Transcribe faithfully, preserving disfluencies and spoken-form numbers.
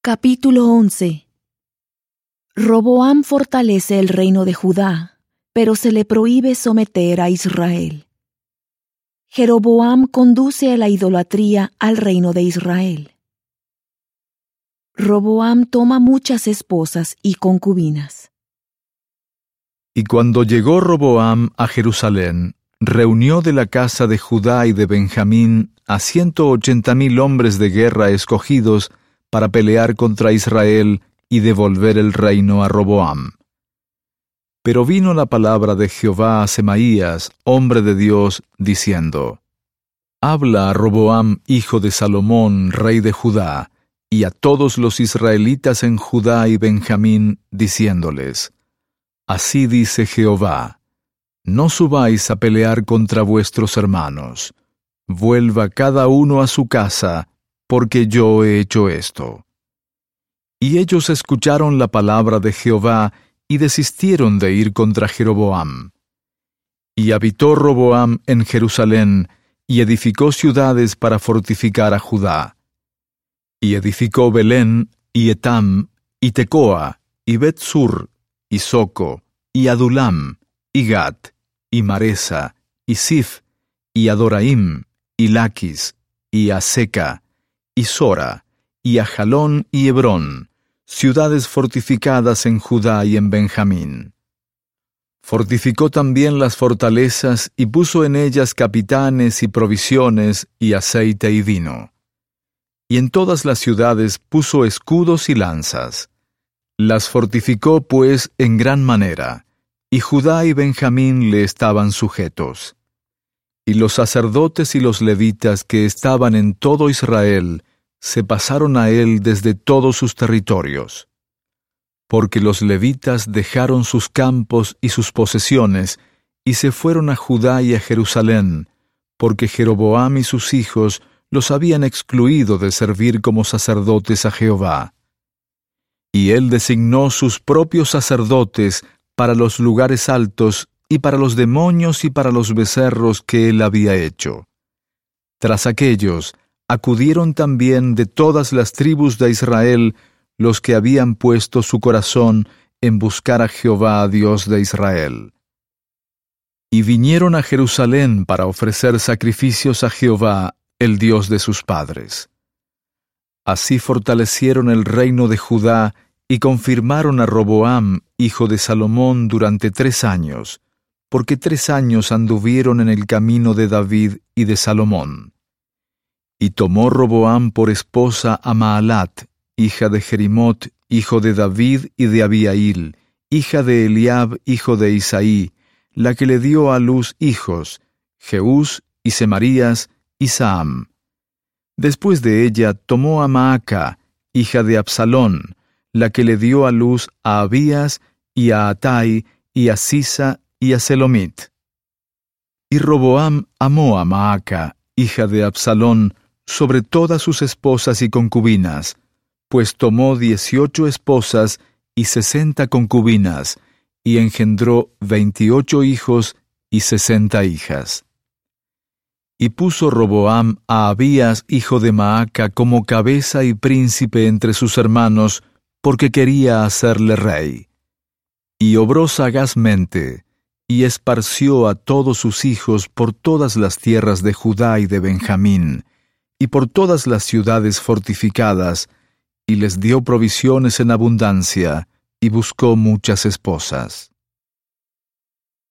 Capítulo once. Roboam fortalece el reino de Judá, pero se le prohíbe someter a Israel. Jeroboam conduce a la idolatría al reino de Israel. Roboam toma muchas esposas y concubinas. Y cuando llegó Roboam a Jerusalén, reunió de la casa de Judá y de Benjamín a ciento ochenta mil hombres de guerra escogidos para pelear contra Israel y devolver el reino a Roboam. Pero vino la palabra de Jehová a Semaías, hombre de Dios, diciendo: Habla a Roboam, hijo de Salomón, rey de Judá, y a todos los israelitas en Judá y Benjamín, diciéndoles: Así dice Jehová: No subáis a pelear contra vuestros hermanos. Vuelva cada uno a su casa, porque yo he hecho esto. Y ellos escucharon la palabra de Jehová y desistieron de ir contra Jeroboam. Y habitó Roboam en Jerusalén, y edificó ciudades para fortificar a Judá. Y edificó Belén, y Etam, y Tecoa, y Bet-sur, y Soco, y Adulam, y Gat, y Maresa, y Sif, y Adoraim, y Laquis, y Aseca, y Sora, y Ajalón y Hebrón, ciudades fortificadas en Judá y en Benjamín. Fortificó también las fortalezas y puso en ellas capitanes y provisiones y aceite y vino. Y en todas las ciudades puso escudos y lanzas. Las fortificó pues en gran manera, y Judá y Benjamín le estaban sujetos. Y los sacerdotes y los levitas que estaban en todo Israel se pasaron a él desde todos sus territorios. Porque los levitas dejaron sus campos y sus posesiones, y se fueron a Judá y a Jerusalén, porque Jeroboam y sus hijos los habían excluido de servir como sacerdotes a Jehová. Y él designó sus propios sacerdotes para los lugares altos, y para los demonios y para los becerros que él había hecho. Tras aquellos, acudieron también de todas las tribus de Israel los que habían puesto su corazón en buscar a Jehová, Dios de Israel. Y vinieron a Jerusalén para ofrecer sacrificios a Jehová, el Dios de sus padres. Así fortalecieron el reino de Judá y confirmaron a Roboam, hijo de Salomón, durante tres años, porque tres años anduvieron en el camino de David y de Salomón. Y tomó Roboam por esposa a Maalat, hija de Jerimot, hijo de David y de Abiail, hija de Eliab, hijo de Isaí, la que le dio a luz hijos, Jeús y Semarías y Saam. Después de ella tomó a Maaca, hija de Absalón, la que le dio a luz a Abías y a Atai y a Sisa y a Selomit. Y Roboam amó a Maaca, hija de Absalón, sobre todas sus esposas y concubinas, pues tomó dieciocho esposas y sesenta concubinas, y engendró veintiocho hijos y sesenta hijas. Y puso Roboam a Abías, hijo de Maaca, como cabeza y príncipe entre sus hermanos, porque quería hacerle rey. Y obró sagazmente, y esparció a todos sus hijos por todas las tierras de Judá y de Benjamín, y por todas las ciudades fortificadas, y les dio provisiones en abundancia, y buscó muchas esposas.